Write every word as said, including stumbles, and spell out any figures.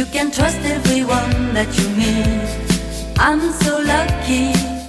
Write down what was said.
can trust everyone that you meet. I'm so lucky.